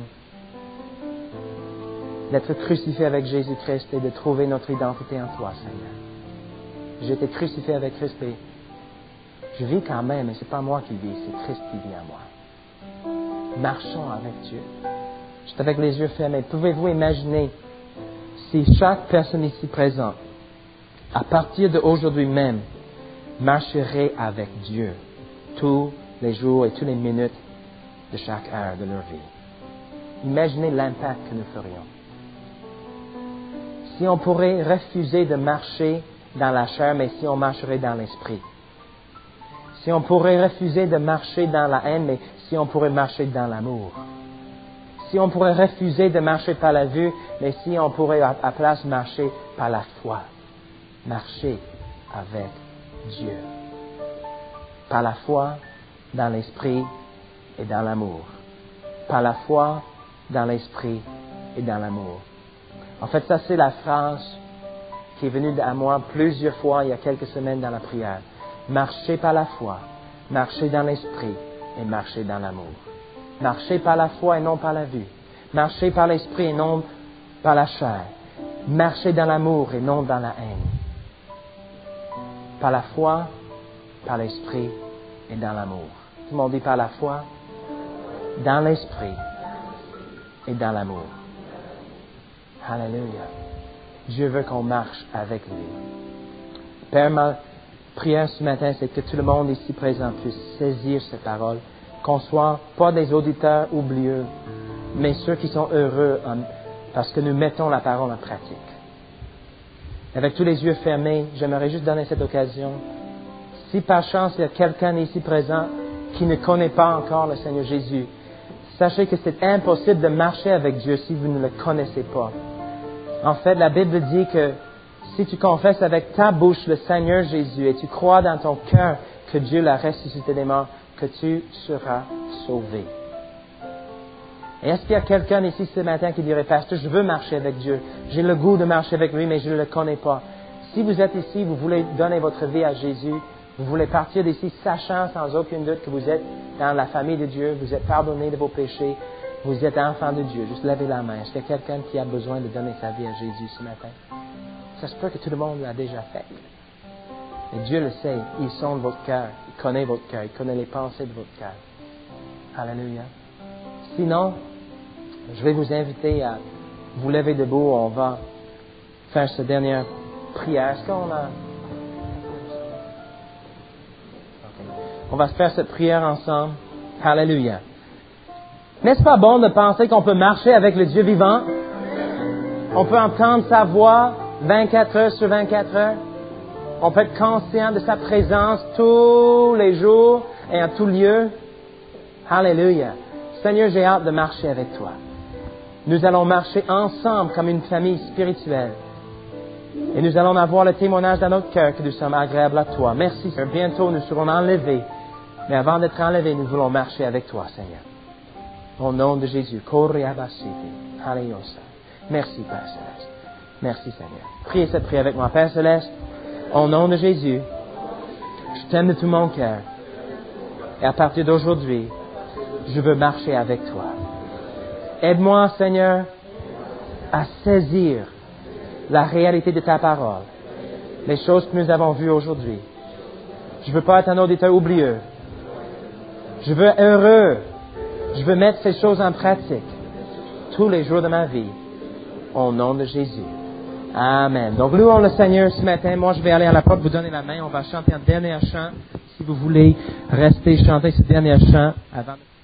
d'être crucifiés avec Jésus-Christ et de trouver notre identité en toi, Seigneur. J'ai été crucifié avec Christ et je vis quand même, mais ce n'est pas moi qui vis, c'est Christ qui vit en moi. Marchons avec Dieu. Juste avec les yeux fermés, pouvez-vous imaginer si chaque personne ici présente, à partir d'aujourd'hui même, marcherait avec Dieu tous les jours et toutes les minutes de chaque heure de leur vie. Imaginez l'impact que nous ferions. Si on pourrait refuser de marcher dans la chair, mais si on marcherait dans l'esprit. Si on pourrait refuser de marcher dans la haine, mais si on pourrait marcher dans l'amour. Si on pourrait refuser de marcher par la vue, mais si on pourrait à, à place marcher par la foi. Marcher avec Dieu. Par la foi, dans l'esprit et dans l'amour. Par la foi, dans l'esprit et dans l'amour. En fait, ça c'est la phrase qui est venue à moi plusieurs fois il y a quelques semaines dans la prière. Marcher par la foi, marcher dans l'esprit et marcher dans l'amour. Marcher par la foi et non par la vue. Marcher par l'esprit et non par la chair. Marcher dans l'amour et non dans la haine. Par la foi, par l'esprit et dans l'amour. Tout le monde dit par la foi, dans l'esprit et dans l'amour. Alléluia. Dieu veut qu'on marche avec lui. Père, ma prière ce matin, c'est que tout le monde ici présent puisse saisir ces paroles, qu'on soit pas des auditeurs oublieux, mais ceux qui sont heureux en, parce que nous mettons la parole en pratique. Avec tous les yeux fermés, j'aimerais juste donner cette occasion. Si par chance il y a quelqu'un ici présent qui ne connaît pas encore le Seigneur Jésus, sachez que c'est impossible de marcher avec Dieu si vous ne le connaissez pas. En fait, la Bible dit que si tu confesses avec ta bouche le Seigneur Jésus et tu crois dans ton cœur que Dieu l'a ressuscité des morts, que tu seras sauvé. Et est-ce qu'il y a quelqu'un ici ce matin qui dirait, Pasteur, je veux marcher avec Dieu. J'ai le goût de marcher avec lui, mais je ne le connais pas. Si vous êtes ici, vous voulez donner votre vie à Jésus, vous voulez partir d'ici sachant sans aucun doute que vous êtes dans la famille de Dieu, vous êtes pardonné de vos péchés, vous êtes enfant de Dieu. Juste levez la main. Est-ce qu'il y a quelqu'un qui a besoin de donner sa vie à Jésus ce matin? Ça se peut que tout le monde l'a déjà fait. Et Dieu le sait. Il sonde votre cœur. Il connaît votre cœur. Il connaît les pensées de votre cœur. Alléluia. Sinon, je vais vous inviter à vous levez debout, on va faire cette dernière prière. Est-ce qu'on a... On va faire cette prière ensemble. Alléluia. N'est-ce pas bon de penser qu'on peut marcher avec le Dieu vivant? On peut entendre sa voix vingt-quatre heures sur vingt-quatre heures. On peut être conscient de sa présence tous les jours et en tout lieu. Alléluia. Seigneur, j'ai hâte de marcher avec toi. Nous allons marcher ensemble comme une famille spirituelle. Et nous allons avoir le témoignage dans notre cœur que nous sommes agréables à toi. Merci, Seigneur. Bientôt, nous serons enlevés. Mais avant d'être enlevés, nous voulons marcher avec toi, Seigneur. Au nom de Jésus. Alléluia. Merci, Père Céleste. Merci, Seigneur. Priez cette prière avec moi. Père Céleste, au nom de Jésus, je t'aime de tout mon cœur. Et à partir d'aujourd'hui, je veux marcher avec toi. Aide-moi, Seigneur, à saisir la réalité de ta parole. Les choses que nous avons vues aujourd'hui. Je veux pas être un auditeur oublieux. Je veux être heureux. Je veux mettre ces choses en pratique tous les jours de ma vie. Au nom de Jésus. Amen. Donc, louons le Seigneur ce matin. Moi, je vais aller à la porte, vous donner la main. On va chanter un dernier chant. Si vous voulez rester chanter ce dernier chant avant de...